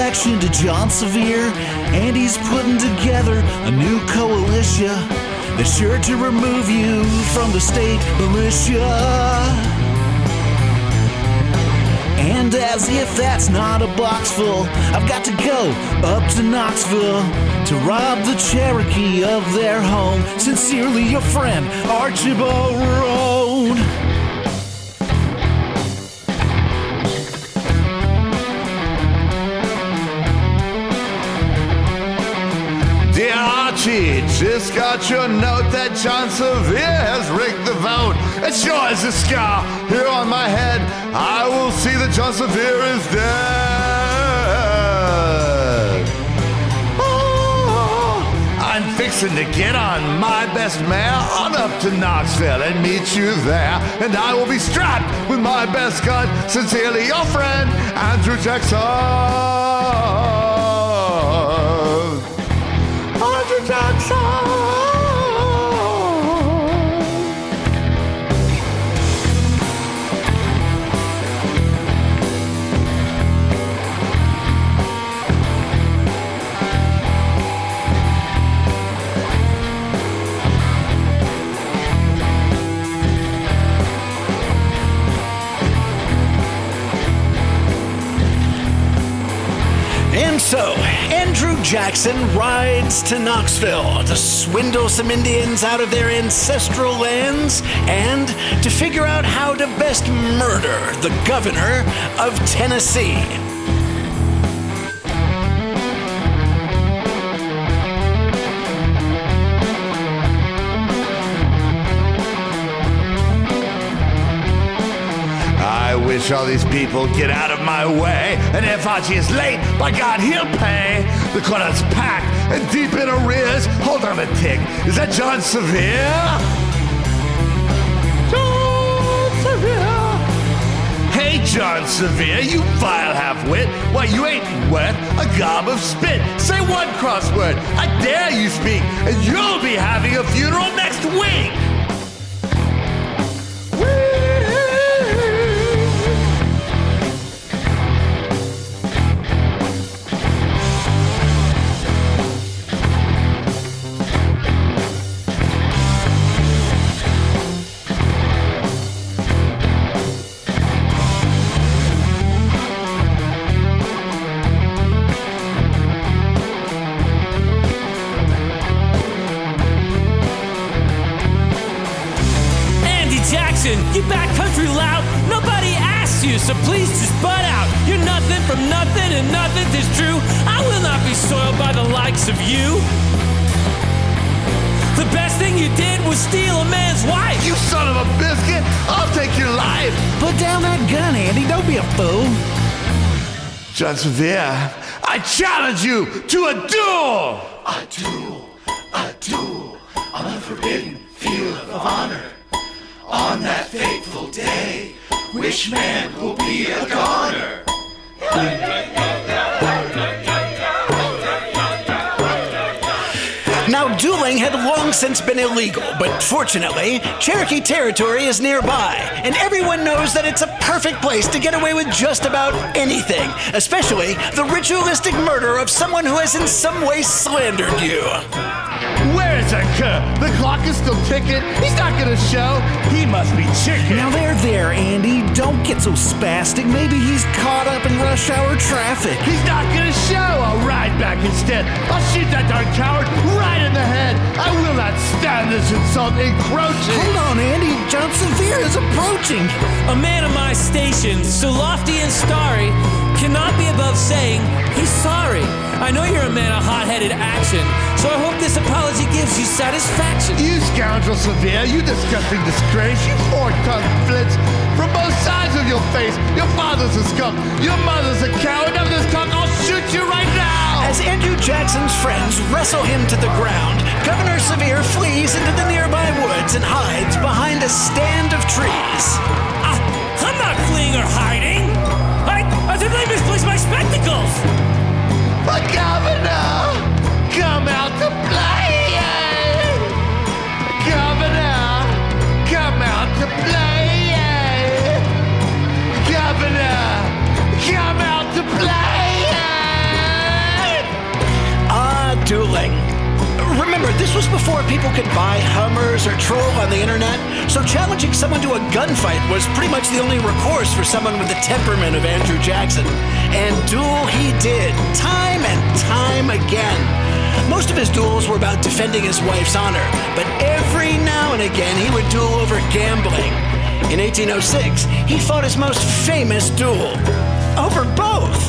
reaction to John Sevier, and he's putting together a new coalition that's sure to remove you from the state militia. And as if that's not a box full, I've got to go up to Knoxville to rob the Cherokee of their home. Sincerely, your friend, Archibald Roan. Dear Archie, just got your note that John Sevier has rigged the vote. It sure is a scar here on my head. I will see that John Sevier is dead. Oh, I'm fixing to get on my best mare on up to Knoxville and meet you there. And I will be strapped with my best gun. Sincerely, your friend, Andrew Jackson. And so, Andrew Jackson rides to Knoxville to swindle some Indians out of their ancestral lands and to figure out how to best murder the governor of Tennessee. I wish all these people get out of my way. And if Archie is late, by God, he'll pay. The corner's packed and deep in arrears. Hold on a tick. Is that John Sevier? John Sevier. Hey, John Sevier, you vile half-wit. Why, you ain't worth a gob of spit. Say one crossword. I dare you speak, and you'll be having a funeral next week. You backcountry lout, nobody asked you, so please just butt out. You're nothing from nothing and nothing is true. I will not be soiled by the likes of you. The best thing you did was steal a man's wife. You son of a biscuit, I'll take your life. Put down that gun, Andy, don't be a fool. John Sevier, I challenge you to a duel. A duel on the forbidden field of honor. On that fateful day, which man will be a goner? Now, dueling had long since been illegal, but fortunately, Cherokee territory is nearby, and everyone knows that it's a perfect place to get away with just about anything, especially the ritualistic murder of someone who has in some way slandered you. Where is that cur? The clock is still ticking. He's not gonna show. He must be chicken. Now there, Andy. Don't get so spastic. Maybe he's caught up in rush hour traffic. He's not gonna show. I'll ride back instead. I'll shoot that darn coward right in the head. I will not stand this insult encroaching. Hold on, Andy. John Sevier is approaching. A man of my station, so lofty and starry, cannot be above saying he's sorry. I know you're a man of hot-headed action, so I hope this apology gives you satisfaction. You scoundrel Sevier, you disgusting disgrace, you four-tongued flitz. From both sides of your face, your father's a skunk, your mother's a coward. Of this cock, I'll shoot you right now. As Andrew Jackson's friends wrestle him to the ground, Governor Sevier flees into the nearby woods and hides behind a stand of trees. I'm not fleeing or hiding. I think I misplaced my spectacles. The governor, come out to play. Governor, come out to play. Governor, come out to play. people could buy Hummers or troll on the internet, so challenging someone to a gunfight was pretty much the only recourse for someone with the temperament of Andrew Jackson. And duel he did, time and time again. Most of his duels were about defending his wife's honor, but every now and again he would duel over gambling. In 1806, he fought his most famous duel over both.